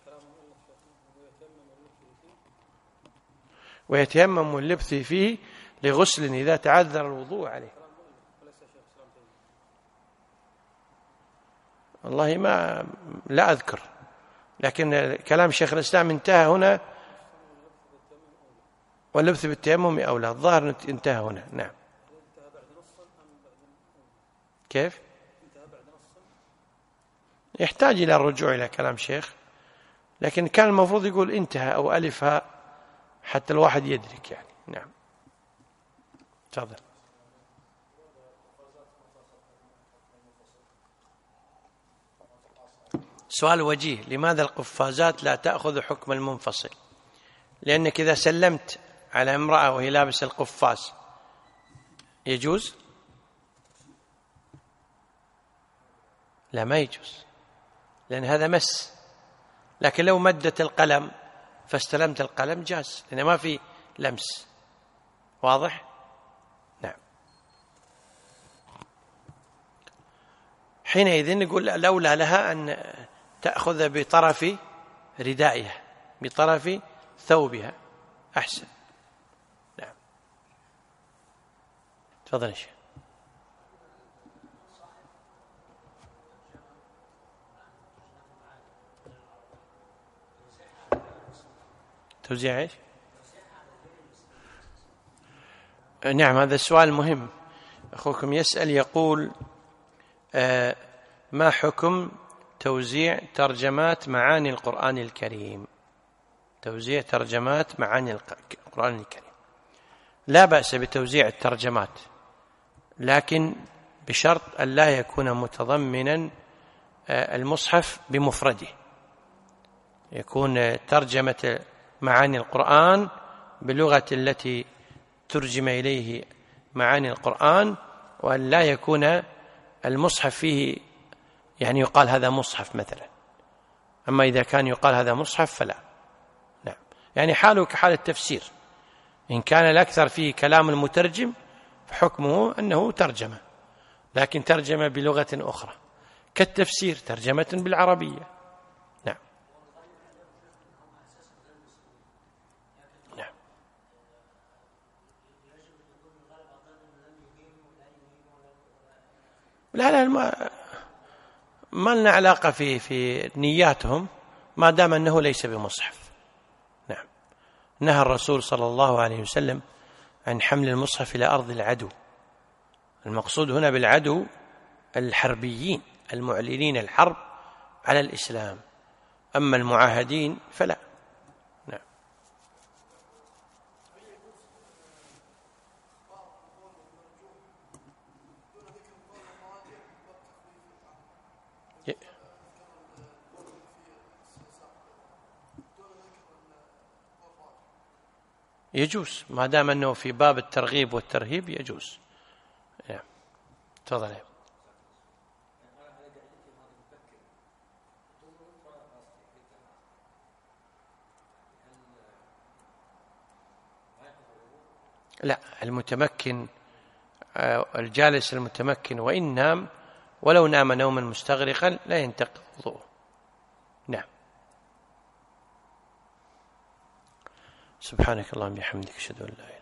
ويتيمم اللبث فيه لغسل إذا تعذر الوضوء عليه. والله ما لا أذكر، لكن كلام شيخ الإسلام انتهى هنا، واللبث بالتيمم أولى، الظاهر انتهى هنا. نعم. كيف؟ يحتاج إلى الرجوع إلى كلام شيخ، لكن كان المفروض يقول انتهى أو ألفها حتى الواحد يدرك يعني. نعم. تفضل. سؤال وجيه: لماذا القفازات لا تأخذ حكم المنفصل؟ لأنك إذا سلمت على امرأة وهي لابسة القفاز يجوز؟ لا، ما يجوز، لأن هذا مس. لكن لو مدت القلم فاستلمت القلم جاز، لأن ما في لمس. واضح؟ نعم. حينئذ نقول الأولى لها أن تأخذ بطرف ردائها، بطرف ثوبها، أحسن. نعم. تفضل يا شيخ. توزيع ايش؟ نعم، هذا السؤال مهم. أخوكم يسأل يقول: آه ما حكم توزيع ترجمات معاني القرآن الكريم؟ توزيع ترجمات معاني القرآن الكريم لا بأس بتوزيع الترجمات، لكن بشرط أن لا يكون متضمنا المصحف بمفرده، يكون ترجمة معاني القرآن باللغة التي ترجم إليه معاني القرآن، وأن لا يكون المصحف فيه يعني يقال هذا مصحف مثلا. أما إذا كان يقال هذا مصحف فلا. نعم. يعني حاله كحال التفسير، إن كان الأكثر فيه كلام المترجم فحكمه أنه ترجمة، لكن ترجمة بلغة أخرى، كالتفسير ترجمة بالعربية. نعم. نعم. لا لا ما, ما لنا علاقة في في نياتهم، ما دام أنه ليس بمصحف. نعم. نهى الرسول صلى الله عليه وسلم عن حمل المصحف إلى أرض العدو. المقصود هنا بالعدو الحربيين المعلنين الحرب على الإسلام، أما المعاهدين فلا. نعم. يجوز ما دام أنه في باب الترغيب والترهيب يجوز. نعم تفضل. لا، المتمكن الجالس المتمكن وإن نام ولو نام نوما مستغرقا لا ينتقض وضوءه. نعم. سبحانك اللهم وبحمدك أشهد أن لا إله إلا أنت